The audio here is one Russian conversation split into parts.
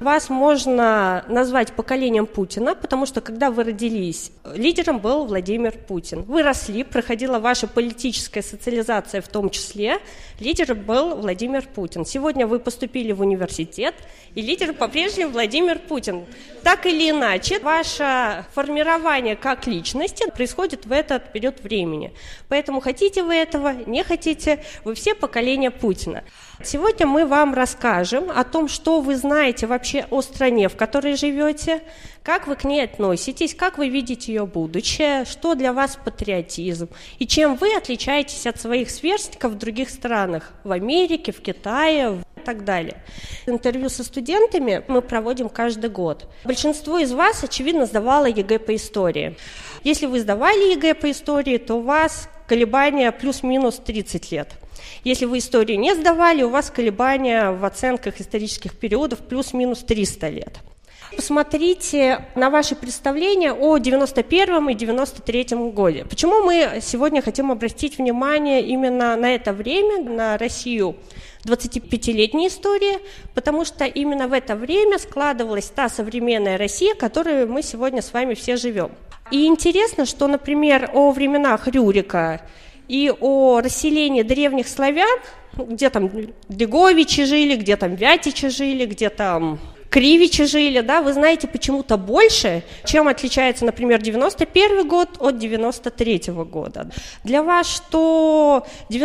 Вас можно назвать поколением Путина, потому что, когда вы родились, лидером был Владимир Путин. Вы росли, проходила ваша политическая социализация в том числе, лидером был Владимир Путин. Сегодня вы поступили в университет, и лидер по-прежнему Владимир Путин. Так или иначе, ваше формирование как личности происходит в этот период времени. Поэтому хотите вы этого, не хотите, вы все поколение Путина. Сегодня мы вам расскажем о том, что вы знаете вообще о стране, в которой живете, как вы к ней относитесь, как вы видите ее будущее, что для вас патриотизм и чем вы отличаетесь от своих сверстников в других странах, в Америке, в Китае и так далее. Интервью со студентами мы проводим каждый год. Большинство из вас, очевидно, сдавало ЕГЭ по истории. Если вы сдавали ЕГЭ по истории, то у вас колебания плюс-минус 30 лет. Если вы историю не сдавали, у вас колебания в оценках исторических периодов плюс-минус 300 лет. Посмотрите на ваши представления о 91 и 93 годе. Почему мы сегодня хотим обратить внимание именно на это время, на Россию 25-летней истории, потому что именно в это время складывалась та современная Россия, в которой мы сегодня с вами все живем. И интересно, что, например, о временах Рюрика и о расселении древних славян, где там Деговичи жили, где там Вятичи жили, где там Кривичи жили, да, вы знаете почему-то больше, чем отличается, например, 91 год от 93 года. Для вас что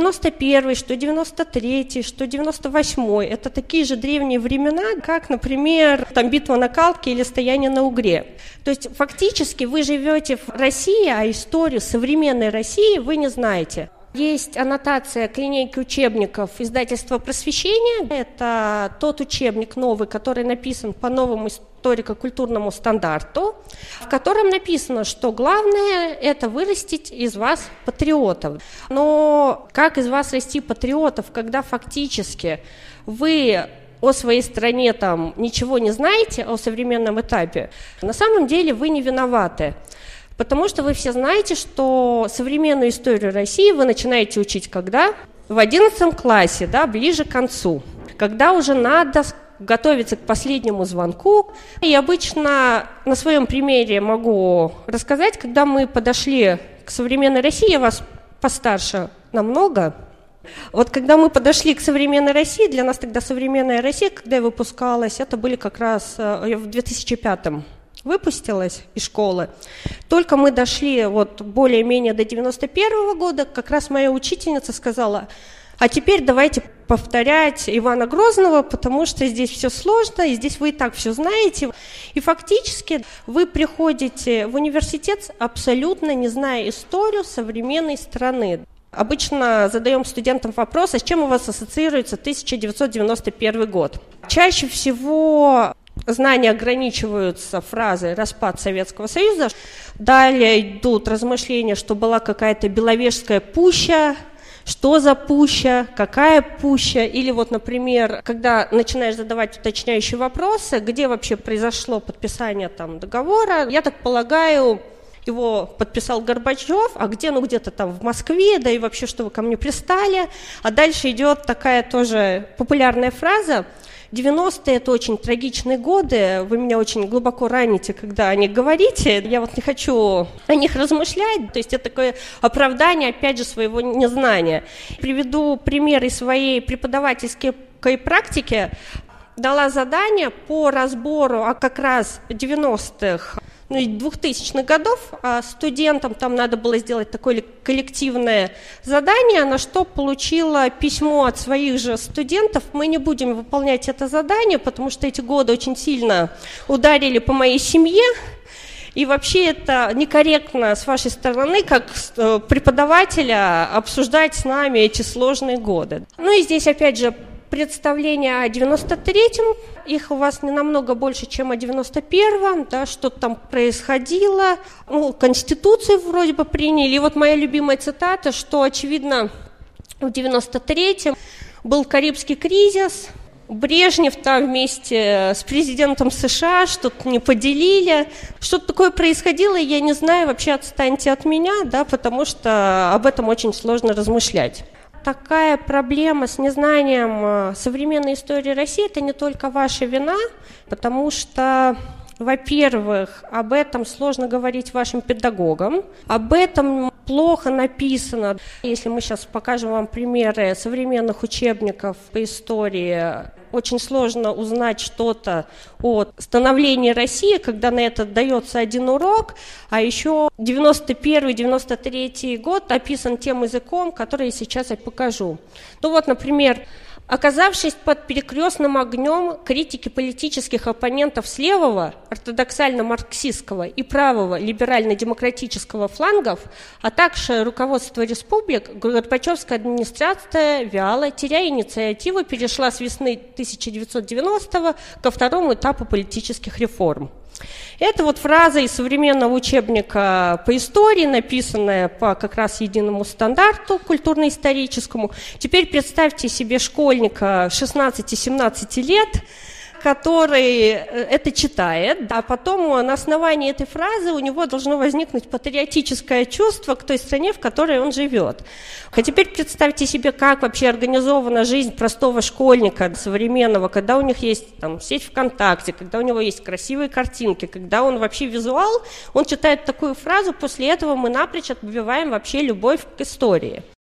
91, что 93, что 98 это такие же древние времена, как, например, там битва на Калке или стояние на Угре. То есть фактически вы живете в России, а историю современной России вы не знаете. Есть аннотация к линейке учебников издательства «Просвещение». Это тот учебник новый, который написан по новому историко-культурному стандарту, в котором написано, что главное – это вырастить из вас патриотов. Но как из вас расти патриотов, когда фактически вы о своей стране там ничего не знаете, о современном этапе? На самом деле вы не виноваты. Потому что вы все знаете, что современную историю России вы начинаете учить когда? В 11 классе, да, ближе к концу, когда уже надо готовиться к последнему звонку. И обычно на своем примере могу рассказать, когда мы подошли к современной России, я вас постарше намного. Вот когда мы подошли к современной России, для нас тогда современная Россия, когда я выпускалась, это были как раз в 2005-м. Выпустилась из школы. Только мы дошли вот более-менее до 91 года, как раз моя учительница сказала, а теперь давайте повторять Ивана Грозного, потому что здесь все сложно, и здесь вы и так все знаете. И фактически вы приходите в университет, абсолютно не зная историю современной страны. Обычно задаем студентам вопрос, а с чем у вас ассоциируется 1991 год? Чаще всего знания ограничиваются фразой «распад Советского Союза». Далее идут размышления, что была какая-то Беловежская пуща, что за пуща, какая пуща. Или вот, например, когда начинаешь задавать уточняющие вопросы, где вообще произошло подписание там договора, я так полагаю, его подписал Горбачев, а где, ну где-то там в Москве, да и вообще, что вы ко мне пристали. А дальше идет такая тоже популярная фраза: 90-е – это очень трагичные годы, вы меня очень глубоко раните, когда о них говорите, я вот не хочу о них размышлять, то есть это такое оправдание, опять же, своего незнания. Приведу пример из своей преподавательской практики. Дала задание по разбору, как раз 90-х, 2000-х годов, а студентам там надо было сделать такое коллективное задание, на что получила письмо от своих же студентов. Мы не будем выполнять это задание, потому что эти годы очень сильно ударили по моей семье, и вообще это некорректно с вашей стороны, как преподавателя, обсуждать с нами эти сложные годы. Ну и здесь опять же представление о 93-м, их у вас не намного больше, чем о 91-м, да, что-то там происходило, Конституцию вроде бы приняли. И вот моя любимая цитата, что, очевидно, в 93-м был Карибский кризис, Брежнев там вместе с президентом США что-то не поделили, что-то такое происходило, и я не знаю, вообще отстаньте от меня, да, потому что об этом очень сложно размышлять. такая проблема с незнанием современной истории России, это не только ваша вина, потому что, во-первых, об этом сложно говорить вашим педагогам, об этом плохо написано. Если мы сейчас покажем вам примеры современных учебников по истории, очень сложно узнать что-то о становлении России, когда на это дается один урок, а еще 91-93 год описан тем языком, который я сейчас покажу. Ну вот, например, оказавшись под перекрестным огнем критики политических оппонентов с левого, ортодоксально-марксистского и правого либерально-демократического флангов, а также руководство республик, Горбачевская администрация вяло, теряя инициативу, перешла с весны 1990-го ко второму этапу политических реформ. Это вот фраза из современного учебника по истории, написанная по как раз единому стандарту культурно-историческому. Теперь представьте себе школьника 16-17 лет, который это читает, а потом на основании этой фразы у него должно возникнуть патриотическое чувство к той стране, в которой он живет. А теперь представьте себе, как вообще организована жизнь простого школьника современного, когда у них есть там сеть ВКонтакте, когда у него есть красивые картинки, когда он вообще визуал, он читает такую фразу, после этого мы напрочь отбиваем вообще любовь к истории.